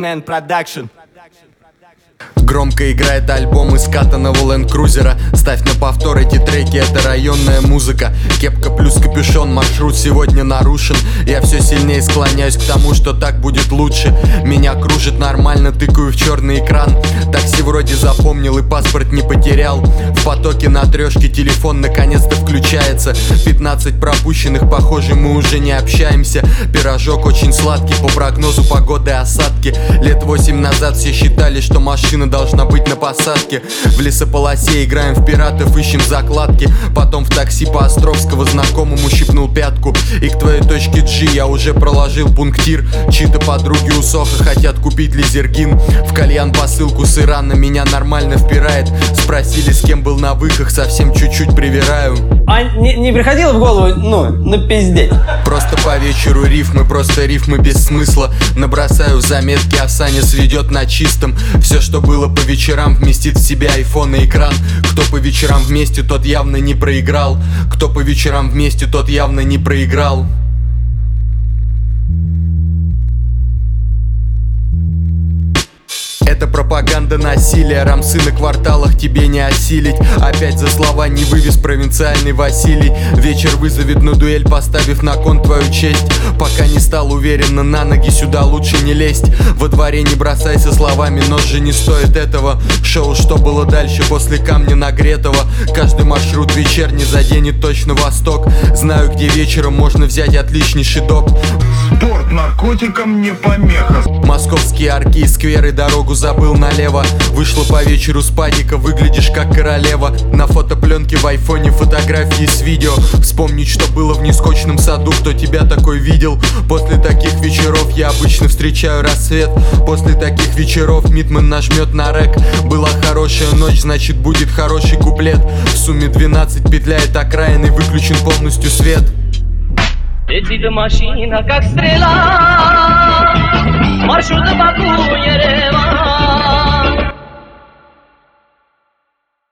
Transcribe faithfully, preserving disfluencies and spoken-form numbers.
Darkman Production. Громко играет альбом из скатанного ленд-крузера. Ставь на повтор эти треки, это районная музыка. Кепка плюс капюшон, маршрут сегодня нарушен. Я все сильнее склоняюсь к тому, что так будет лучше. Меня кружит нормально, тыкаю в черный экран. Такси вроде запомнил и паспорт не потерял. В потоке на трешке телефон наконец-то включается. Пятнадцать пропущенных, похоже, мы уже не общаемся. Пирожок очень сладкий, по прогнозу погоды осадки. Лет восемь назад все считали, что машина должна быть на посадке. В лесополосе играем в пиратов, ищем закладки. Потом в такси по Островского знакомому щипнул пятку. И к твоей точке G я уже проложил пунктир. Чьи-то подруги у Соха хотят купить лизергин. В кальян посылку с Ирана меня нормально впирает. Спросили, с кем был на выках, совсем чуть-чуть привираю. А не, не приходило в голову, ну, напиздеть? Просто по вечеру рифмы, просто рифмы без смысла. Набросаю заметки, а Саня сведет на чистом. Все, что было по вечерам, вместит в себя айфон и экран. Кто по вечерам вместе, тот явно не проиграл. Кто по вечерам вместе, тот явно не проиграл. Это пропаганда насилия, рамсы на кварталах тебе не осилить. Опять за слова не вывез провинциальный Василий. Вечер вызовет на дуэль, поставив на кон твою честь. Пока не стал уверенно на ноги, сюда лучше не лезть. Во дворе не бросайся словами, нож же не стоит этого. Шоу «Что было дальше» после камня нагретого. Каждый маршрут вечерний заденет точно восток. Знаю, где вечером можно взять отличнейший доп. Спорт наркотикам не помеха. Московские арки и скверы, дорогу забыл налево. Вышла по вечеру с падика, выглядишь как королева. На фотопленке в айфоне фотографии с видео. Вспомнить, что было в нескучном саду, кто тебя такой видел. После таких вечеров я обычно встречаю рассвет. После таких вечеров Митман нажмет на рэк. Была хорошая ночь, значит будет хороший куплет. В сумме двенадцать петляет окраин и выключен полностью свет. Летит машина, как стрела, маршрут Баку-Ереван.